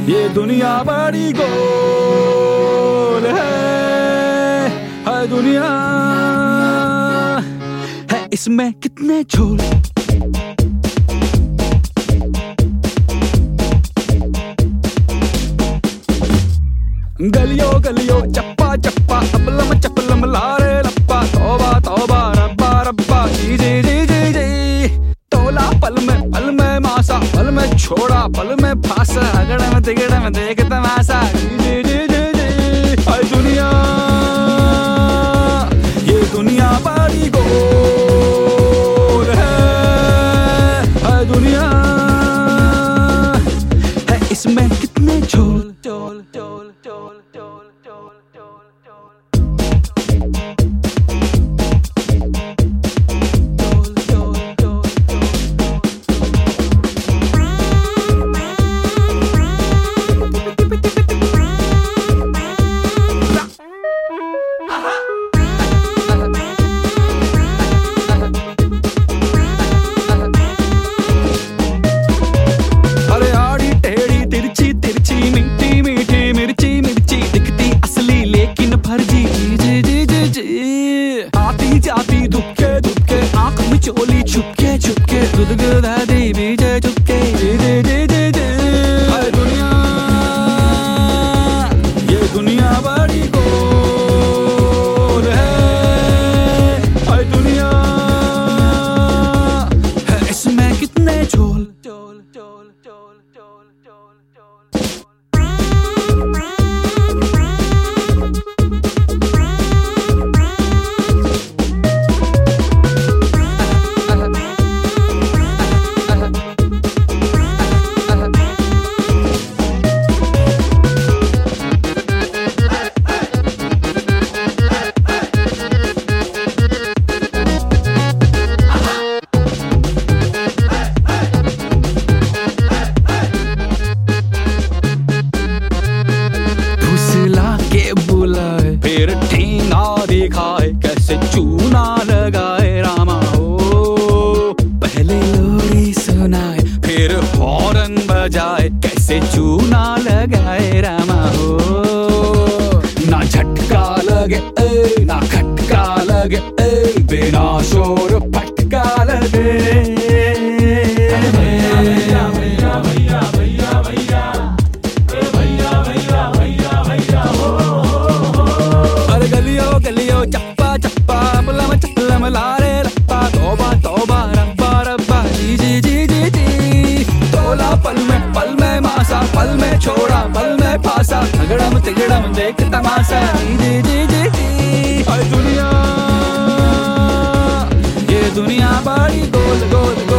ये दुनिया बड़ी गोल है दुनिया है इसमें कितने झोल। गलियों गलियों चप्पा चप्पा अबलम चपलम लारे लप्पा तौबा तौबा रब्बा रब्बा जी जी जी जी जी। तोला पल में मासा पल में छोड़ा पल में फांसा अगड़ में तिगड़ में देख तमाशा जी जी जी जी जी। हाय दुनिया ये दुनिया बड़ी गोल है हाय दुनिया है इसमें कितने झोल। झोल झोल झोल झोल झोल जाती दुबके दुबके आंख में चोली छुपके छुपके गुदगुदाती बीजे चुपके जी जी जी जी जी। हाय दुनिया ये दुनिया बड़ी गोल है हाय दुनिया है इसमें कितने झोल। झोल झोल झोल झोल झोल झोल। फिर ठेंगा दिखाए कैसे चूना लगाए रामा हो। पहले लोरी सुनाए फिर हॉर्न बजाए कैसे चूना लगाए रामा हो। ना झटका लगे ना खटका लगे बिना शोर फटका लगे। गलियों चप्पा चप्पा अबलम चपलम लारे लप्पा तौबा तौबा रब्बा रब्बा जी जी जी जी जी। तोला पल में मासा पल में छोड़ा पल में फांसा अगड़म तिगड़म देख तमाशा जी जी जी जी जी। हाय दुनिया ये दुनिया बड़ी गोल गोल।